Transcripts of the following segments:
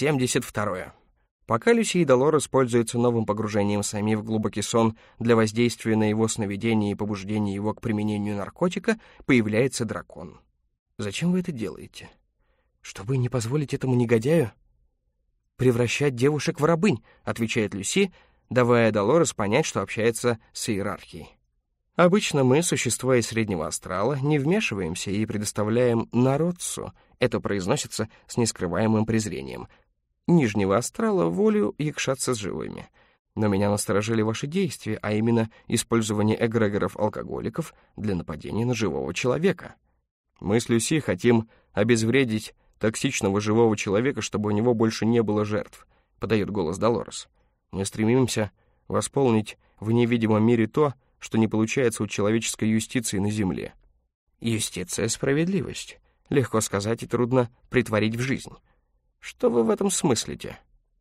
72. Пока Люси и Долорес пользуются новым погружением Сами в глубокий сон для воздействия на его сновидение и побуждения его к применению наркотика, появляется дракон. Зачем вы это делаете? Чтобы не позволить этому негодяю превращать девушек в рабынь, отвечает Люси, давая Долорес понять, что общается с иерархией. Обычно мы, существа из среднего астрала, не вмешиваемся и предоставляем народцу, это произносится с нескрываемым презрением, нижнего астрала волю якшаться с живыми. Но меня насторожили ваши действия, а именно использование эгрегоров-алкоголиков для нападения на живого человека. Мы с Люси хотим обезвредить токсичного живого человека, чтобы у него больше не было жертв, подает голос Долорес. Мы стремимся восполнить в невидимом мире то, что не получается у человеческой юстиции на земле. Юстиция — справедливость. Легко сказать и трудно претворить в жизнь. Что вы в этом смыслите?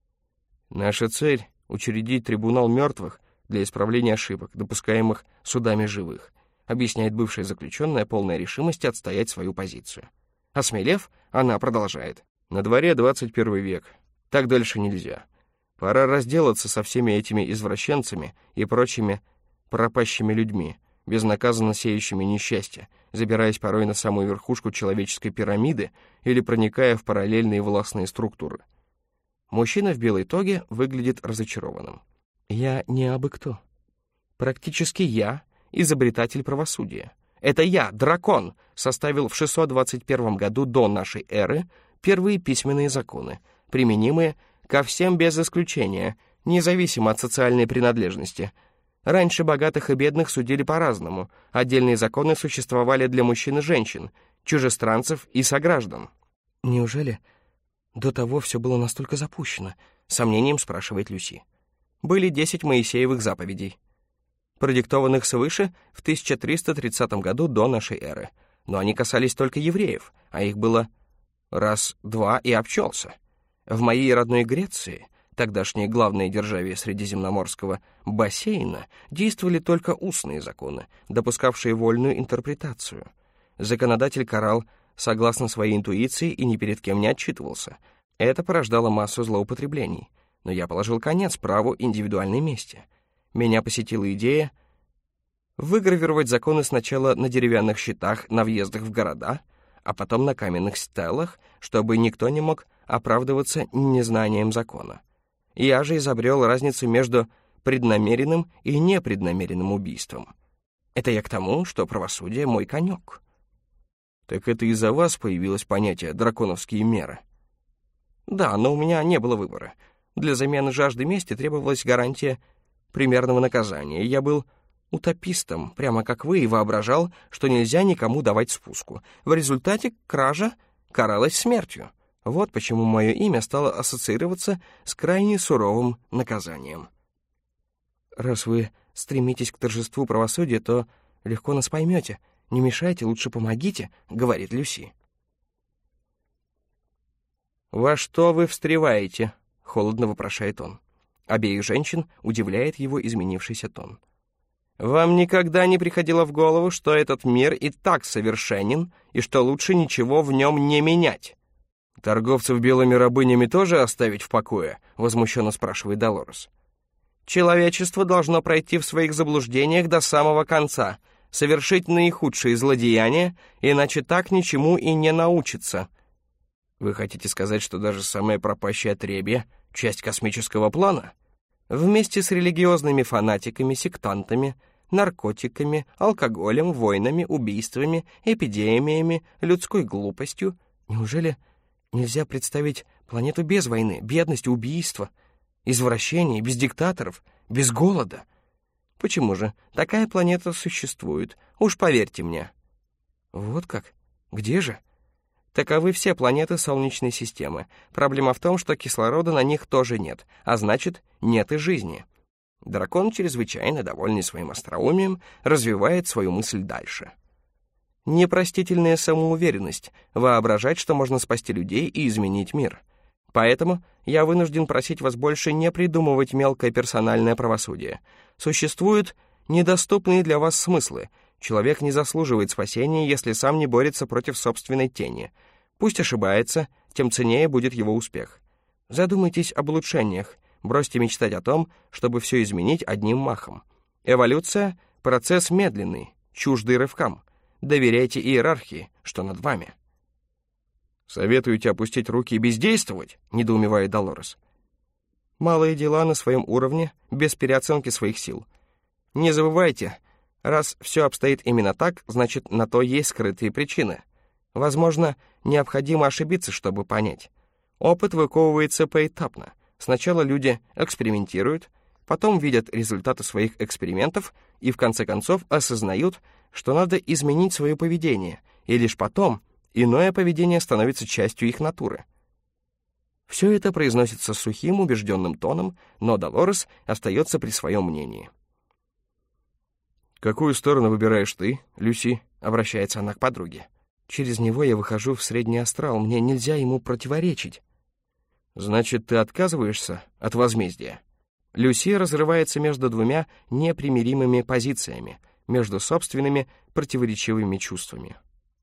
Наша цель — учредить трибунал мертвых для исправления ошибок, допускаемых судами живых, объясняет бывшая заключенная, полная решимости отстоять свою позицию. Осмелев, она продолжает. На дворе 21 век. Так дальше нельзя. Пора разделаться со всеми этими извращенцами и прочими пропащими людьми, безнаказанно сеющими несчастье, забираясь порой на самую верхушку человеческой пирамиды или проникая в параллельные властные структуры. Мужчина в белой тоге выглядит разочарованным. Я не абы кто. Практически я изобретатель правосудия. Это я, дракон, составил в 621 году до нашей эры первые письменные законы, применимые ко всем без исключения, независимо от социальной принадлежности. Раньше богатых и бедных судили по-разному. Отдельные законы существовали для мужчин и женщин, чужестранцев и сограждан. Неужели до того все было настолько запущено? С сомнением спрашивает Люси. Были 10 Моисеевых заповедей, продиктованных свыше в 1330 году до нашей эры. Но они касались только евреев, а их было раз-два и обчелся. В моей родной Греции, тогдашней главной державе Средиземноморского бассейна, действовали только устные законы, допускавшие вольную интерпретацию. Законодатель карал согласно своей интуиции и ни перед кем не отчитывался. Это порождало массу злоупотреблений. Но я положил конец праву индивидуальной мести. Меня посетила идея выгравировать законы сначала на деревянных щитах на въездах в города, а потом на каменных стелах, чтобы никто не мог оправдываться незнанием закона. Я же изобрел разницу между преднамеренным и непреднамеренным убийством. Это я к тому, что правосудие — мой конек. Так это из-за вас появилось понятие «драконовские меры»? Да, но у меня не было выбора. Для замены жажды мести требовалась гарантия примерного наказания. Я был утопистом, прямо как вы, и воображал, что нельзя никому давать спуску. В результате кража каралась смертью. Вот почему мое имя стало ассоциироваться с крайне суровым наказанием. Раз вы стремитесь к торжеству правосудия, то легко нас поймете. Не мешайте, лучше помогите, — говорит Люси. «Во что вы встреваете?» — холодно вопрошает он. Обеих женщин удивляет его изменившийся тон. «Вам никогда не приходило в голову, что этот мир и так совершенен, и что лучше ничего в нем не менять?» «Торговцев белыми рабынями тоже оставить в покое?» — возмущенно спрашивает Долорес. «Человечество должно пройти в своих заблуждениях до самого конца, совершить наихудшие злодеяния, иначе так ничему и не научится». «Вы хотите сказать, что даже самое пропащее отребье — часть космического плана?» Вместе с религиозными фанатиками, сектантами, наркотиками, алкоголем, войнами, убийствами, эпидемиями, людской глупостью. Неужели нельзя представить планету без войны, бедности, убийства, извращений, без диктаторов, без голода? Почему же? Такая планета существует, уж поверьте мне. Вот как? Где же? Таковы все планеты Солнечной системы. Проблема в том, что кислорода на них тоже нет, а значит, нет и жизни. Дракон, чрезвычайно довольный своим остроумием, развивает свою мысль дальше. Непростительная самоуверенность — воображать, что можно спасти людей и изменить мир. Поэтому я вынужден просить вас больше не придумывать мелкое персональное правосудие. Существуют недоступные для вас смыслы. Человек не заслуживает спасения, если сам не борется против собственной тени. Пусть ошибается, тем ценнее будет его успех. Задумайтесь об улучшениях, бросьте мечтать о том, чтобы все изменить одним махом. Эволюция — процесс медленный, чуждый рывкам. Доверяйте иерархии, что над вами. «Советуете опустить руки и бездействовать?» — недоумевает Долорес. «Малые дела на своем уровне, без переоценки своих сил. Не забывайте, раз все обстоит именно так, значит, на то есть скрытые причины. Возможно, необходимо ошибиться, чтобы понять. Опыт выковывается поэтапно. Сначала люди экспериментируют, потом видят результаты своих экспериментов и в конце концов осознают, что надо изменить свое поведение, и лишь потом иное поведение становится частью их натуры». Все это произносится сухим, убежденным тоном, но Долорес остается при своем мнении. «Какую сторону выбираешь ты, Люси?» — обращается она к подруге. «Через него я выхожу в средний астрал, мне нельзя ему противоречить». «Значит, ты отказываешься от возмездия?» Люси разрывается между двумя непримиримыми позициями, между собственными противоречивыми чувствами.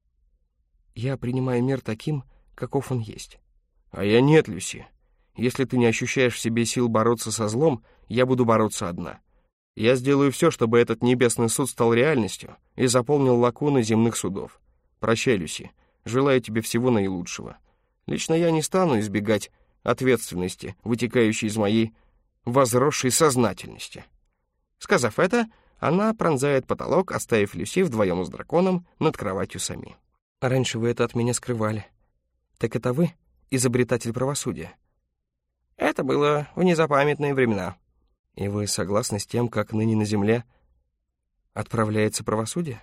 «Я принимаю мир таким, каков он есть». «А я нет, Люси. Если ты не ощущаешь в себе сил бороться со злом, я буду бороться одна. Я сделаю все, чтобы этот небесный суд стал реальностью и заполнил лакуны земных судов. Прощай, Люси. Желаю тебе всего наилучшего. Лично я не стану избегать ответственности, вытекающей из моей возросшей сознательности». Сказав это, она пронзает потолок, оставив Люси вдвоем с драконом над кроватью сами. «Раньше вы это от меня скрывали. Так это вы изобретатель правосудия?» «Это было в незапамятные времена». «И вы согласны с тем, как ныне на земле отправляется правосудие?»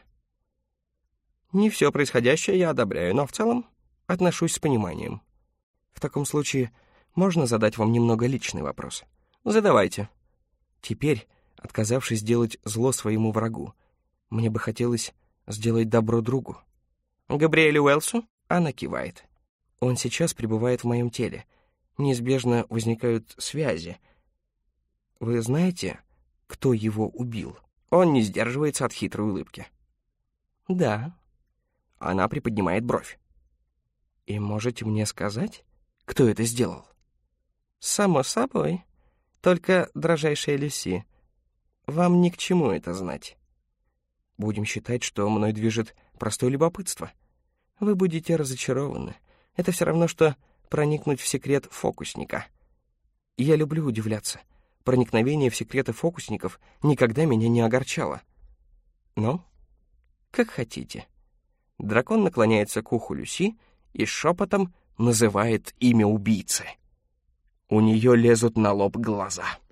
«Не все происходящее я одобряю, но в целом отношусь с пониманием». «В таком случае можно задать вам немного личный вопрос?» «Задавайте». «Теперь, отказавшись делать зло своему врагу, мне бы хотелось сделать добро другу». «Габриэлю Уэлсу?» Она кивает. «Он сейчас пребывает в моем теле. Неизбежно возникают связи. Вы знаете, кто его убил?» Он не сдерживается от хитрой улыбки. «Да». Она приподнимает бровь. «И можете мне сказать, кто это сделал?» «Само собой. Только, дрожайшая Люси, вам ни к чему это знать. Будем считать, что мной движет простое любопытство. Вы будете разочарованы. Это все равно, что проникнуть в секрет фокусника. Я люблю удивляться. Проникновение в секреты фокусников никогда меня не огорчало. Ну, как хотите». Дракон наклоняется к уху Люси и шепотом называет имя убийцы. У нее лезут на лоб глаза.